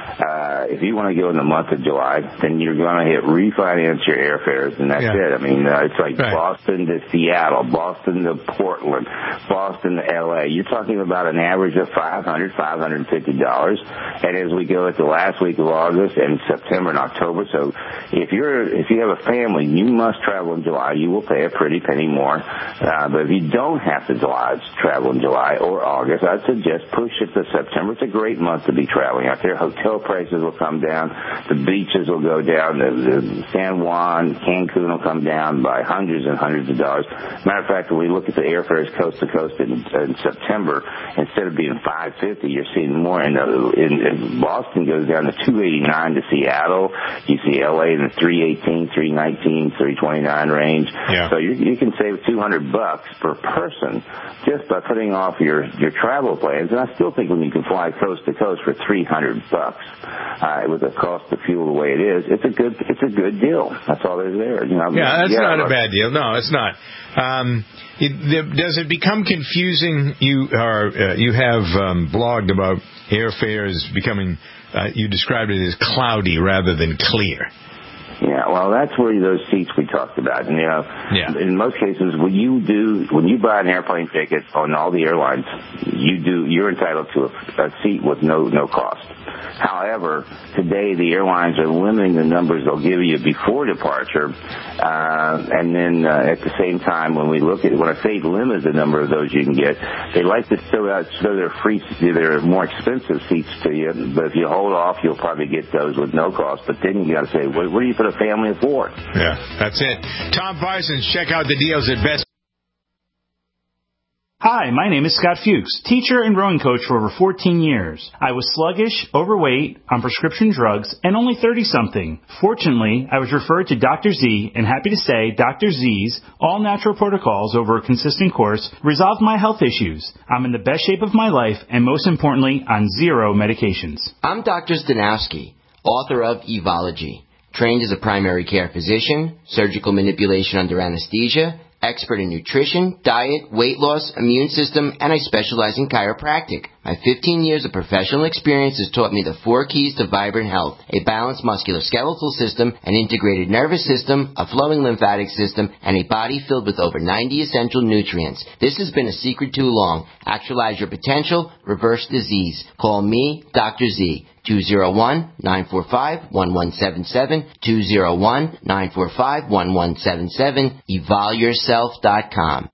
uh, if you want to go in the month of July, then you're going to hit refinance your airfares, and that's yeah. it. I mean, uh, it's like right. Boston to Seattle, Boston to Portland, Boston to L A. You're talking about an average of five hundred dollars, five hundred fifty dollars. And as we go into the last week of August and September and October, so if you're if you have a family, you must travel in July. You will pay a pretty penny more. Uh, but if you don't have to July, travel in July or August, I'd suggest push it to September. It's a great month to be traveling out there. Hotel prices will come down. The beaches will go down. The, the San Juan, Cancun will come down by hundreds and hundreds of dollars. Matter of fact, when we look at the airfares coast to coast in, in September, instead of being five fifty, you're seeing more. In, the, in, in Boston goes down to two eighty-nine to Seattle. You see L A in the three eighteen, three nineteen, three twenty-nine range. Yeah. So you, you can save two hundred bucks per person just by putting off your your travel plans. And I still think when you can fly coast to coast for three hundred bucks. Uh, with the cost of fuel the way it is, it's a good it's a good deal. That's all there's there. You know, yeah, that's yeah, not like, a bad deal. No, it's not. Um, it, the, does it become confusing? You are uh, you have um, blogged about airfares becoming. Uh, you described it as cloudy rather than clear. Yeah, well, that's where those seats we talked about. And, you know, yeah. in most cases, when you do, when you buy an airplane ticket on all the airlines, you do, you're entitled to a, a seat with no, no cost. However, today the airlines are limiting the numbers they'll give you before departure, uh, and then uh, at the same time, when we look at when I say limit the number of those you can get, they like to throw out so they're free, they're more expensive seats to you. But if you hold off, you'll probably get those with no cost. But then you got to say, what, what do you put a family of four? Yeah, that's it. Tom Parsons, check out the deals at Best. Hi, my name is Scott Fuchs, teacher and rowing coach for over fourteen years. I was sluggish, overweight, on prescription drugs, and only thirty-something. Fortunately, I was referred to Doctor Z, and happy to say Doctor Z's all-natural protocols over a consistent course resolved my health issues. I'm in the best shape of my life, and most importantly, on zero medications. I'm Doctor Zdanowski, author of Evology, trained as a primary care physician, surgical manipulation under anesthesia, expert in nutrition, diet, weight loss, immune system, and I specialize in chiropractic. My fifteen years of professional experience has taught me the four keys to vibrant health: a balanced musculoskeletal system, an integrated nervous system, a flowing lymphatic system, and a body filled with over ninety essential nutrients. This has been a secret too long. Actualize your potential, reverse disease. Call me, Doctor Z. two oh one, nine four five, one one seven seven, two oh one, nine four five, one one seven seven, evol yourself dot com.